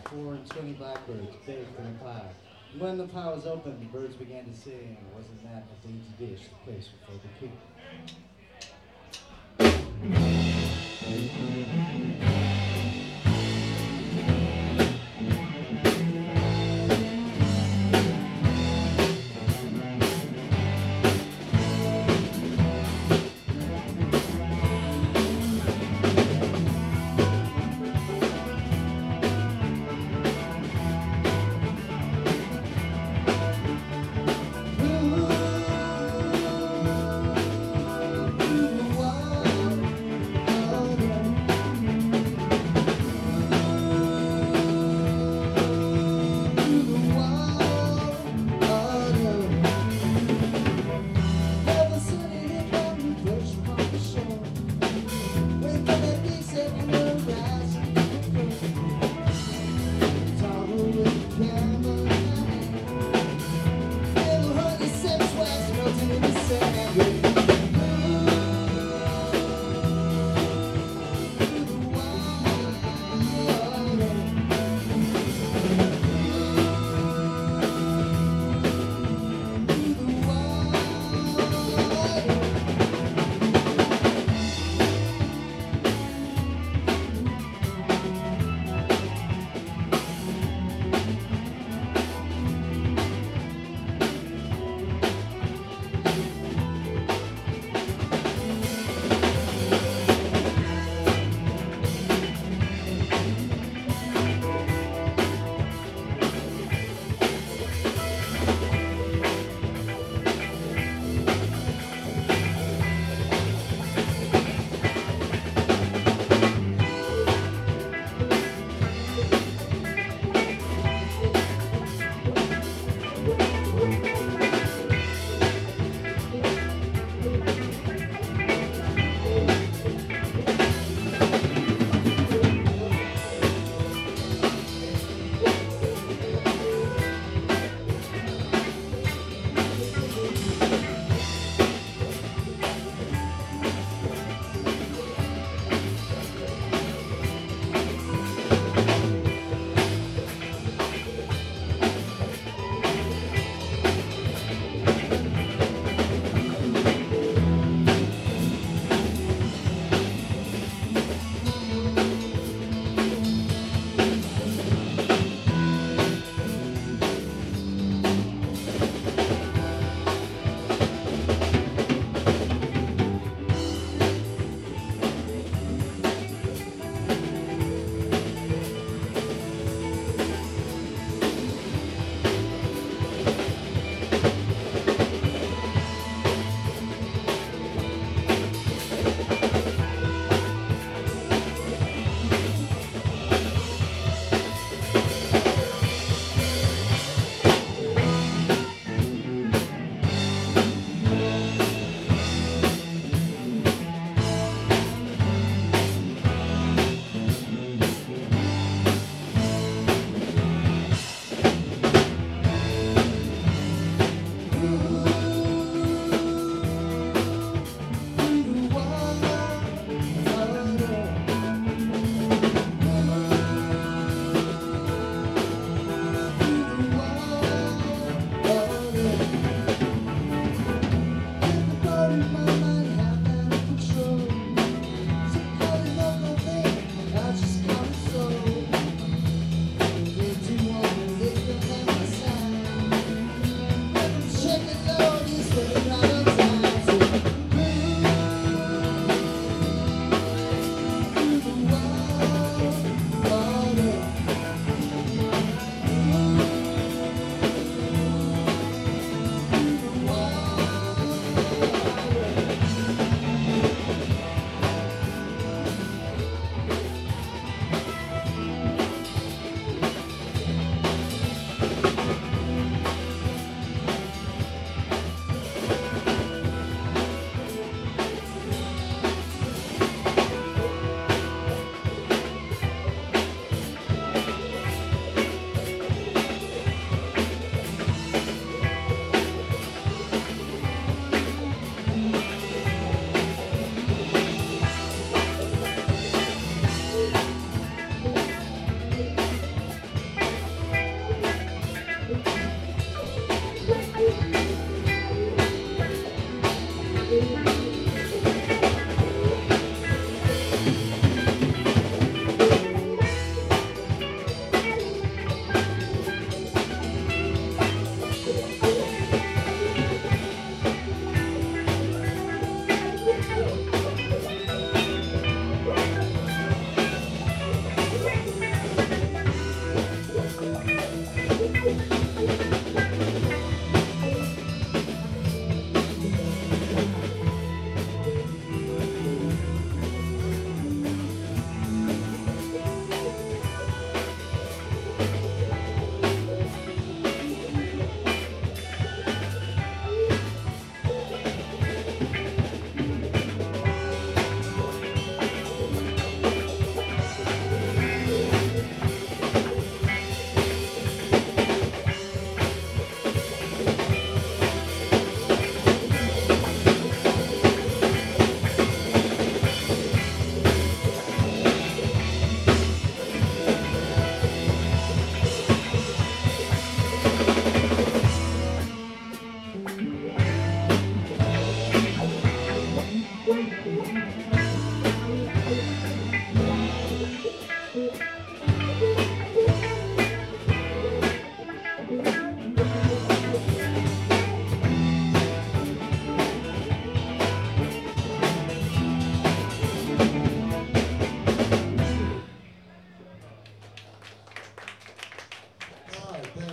four and swinging blackbirds baked in a pie. And when the pie was open, the birds began to sing. Wasn't that a dainty dish, the place before the king?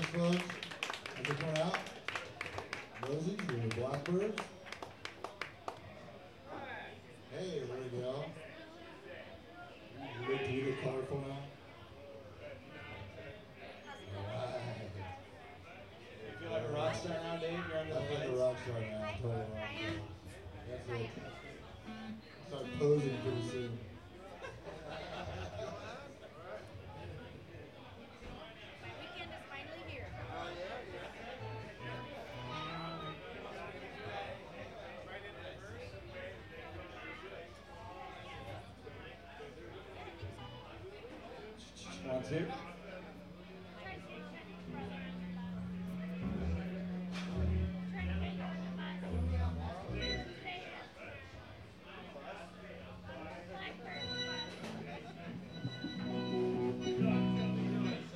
folks. As they come out, Rosies, the Blackbirds. Hey, there we go. You look really colorful now. Alright. You feel like a rock star now, Dave? You're under I the feel like a lights. rock star now, total rock star. That's it. Start posing pretty soon. Weekend is finally here. One, two.